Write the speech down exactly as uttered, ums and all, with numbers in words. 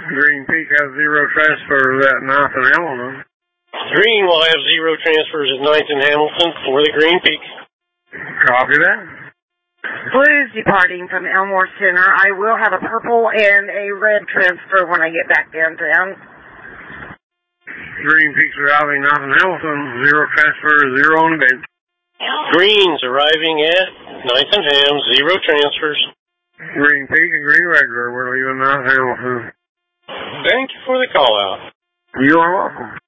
Green Peak has zero transfers at ninth and Hamilton. Green will have zero transfers at ninth and Hamilton for the Green Peak. Copy that. Blues departing from Elmore Center. I will have a purple and a red transfer when I get back downtown. Green Peak's arriving ninth and Hamilton. Zero transfers, zero on the bench. Green's arriving at ninth and Ham, zero transfers. Green Peak and Green Regular. We're leaving ninth and Hamilton. Thank you for the call out. You are welcome.